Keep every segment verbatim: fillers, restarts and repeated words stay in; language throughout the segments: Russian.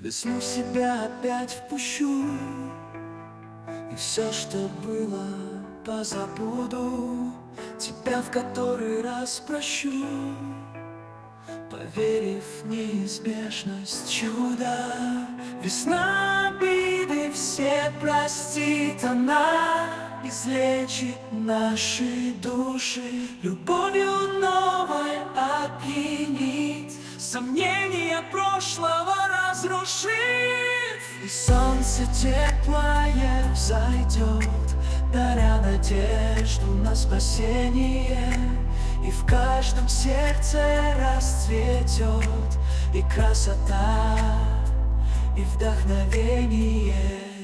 Весну в себя опять впущу, и все, что было, позабуду. Тебя в который раз прощу, поверив в неизбежность чуда. Весна обиды все простит, она излечит наши души, любовью новой опьянит, сомнения прошлого разрушив. И солнце теплое взойдет, даря надежду на спасение. И в каждом сердце расцветет и красота, и вдохновение.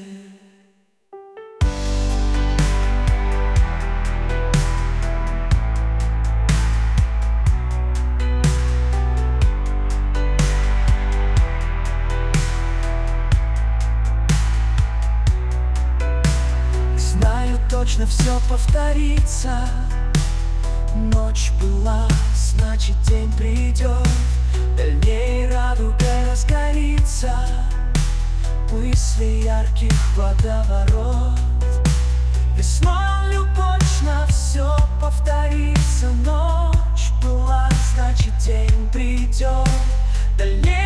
Знаю, точно все повторится. Ночь была, значит день придет, дальней радугой разгорится. Мысли ярких водоворот. Весной любовь все повторится. Ночь была, значит день придет, дальней